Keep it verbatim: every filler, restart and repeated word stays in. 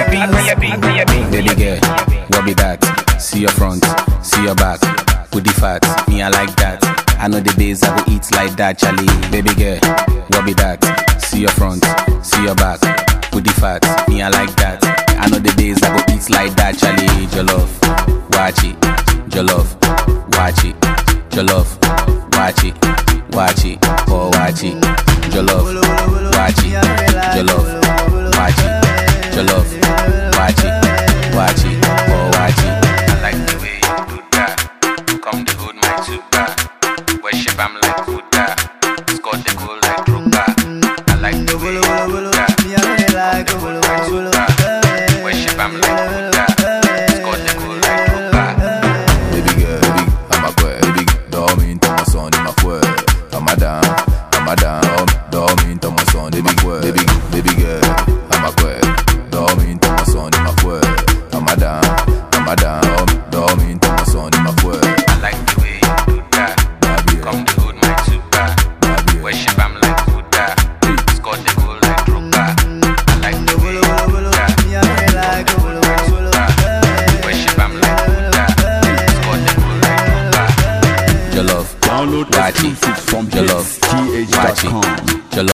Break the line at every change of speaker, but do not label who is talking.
Baby girl, what be that? See your front, see your back. With the fat, me I like that. I know the days I go eat like that, Charlie. Baby girl, what be that? See your front, see your back. With the fat, me I like that. I know the days I go eat like that, Charlie. Jollof, watch it. Jollof, watch it. Jollof, watch it. Watch it, oh watch it. Jollof, watch it.